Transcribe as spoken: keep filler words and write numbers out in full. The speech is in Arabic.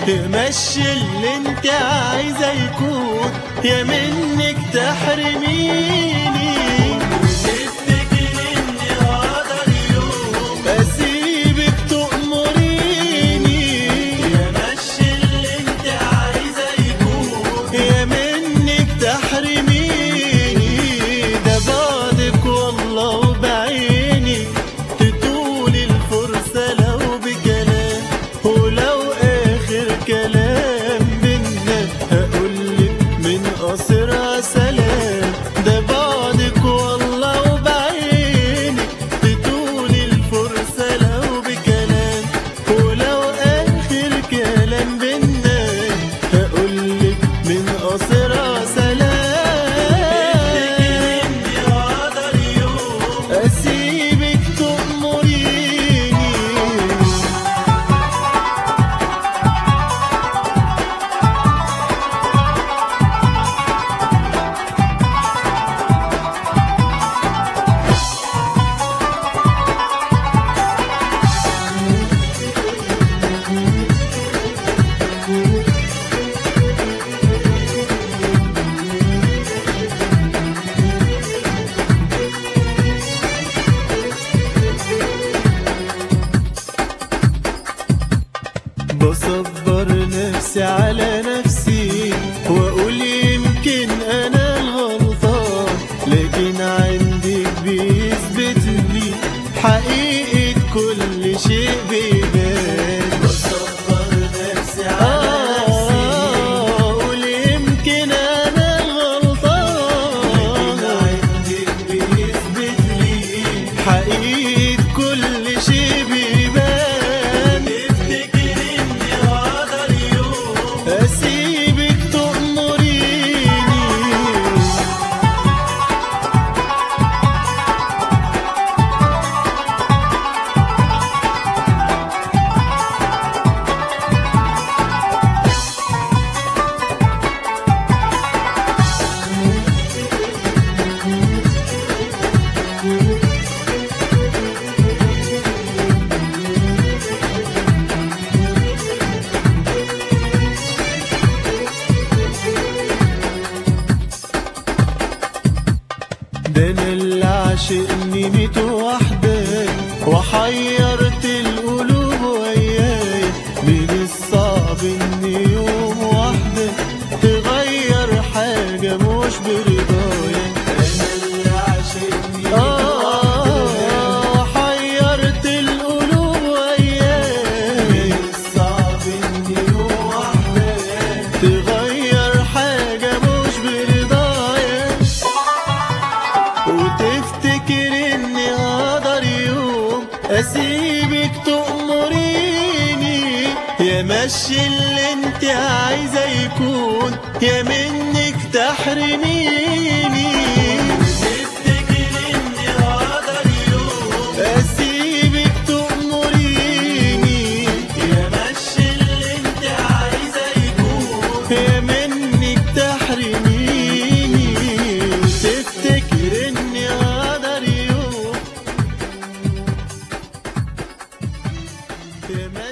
مشي اللي انت عايزة يكون، يا منك تحرميني. تفتكر اني هقدر يوم اسيبك تأمريني؟ يا مشي اللي انت عايزة يكون، يا منك تحرميني. ده بعدك والله وبعيني تطولي الفرصة لو بكلام، ولو آخر كلام منا هقولك من قصرها سلام. ده بعدك والله وبعيني تطولي الفرصة لو بكلام، ولو آخر كلام منا هقولك من قصرها سلام. تفتكر اني هقدر يوم اسيبك تأمريني؟ بصبر نفسي على نفسي واقول يمكن انا الغلطان، لكن عندك بيثبت لي حقيقة كل شيء بيبان. بصبر نفسي على نفسي واقول يمكن انا الغلطان، لكن عندك بيثبت لي حقيقة كل شيء بيبان. اسيبك تأمريني؟ ده انا اللي عاشقني ميت واحدة وحيرت القلوب وياي، من الصعب ان يوم واحدة تغير حاجة مش برضايا. انا اللي عاشقني اه حيرت القلوب وياي، من الصعب ان يوم واحدة تغير حاجة مش برضايا. وتفتكر اني هقدر يوم اسيبك تأمريني؟ يا مشي اللي انت عايزة يكون، يا منك تحرميني. تفتكر اني هقدر يوم اسيبك تأمريني؟ يا مشي اللي انت عايزة يكون، يا منك تحرميني. تفتكر اني هقدر يوم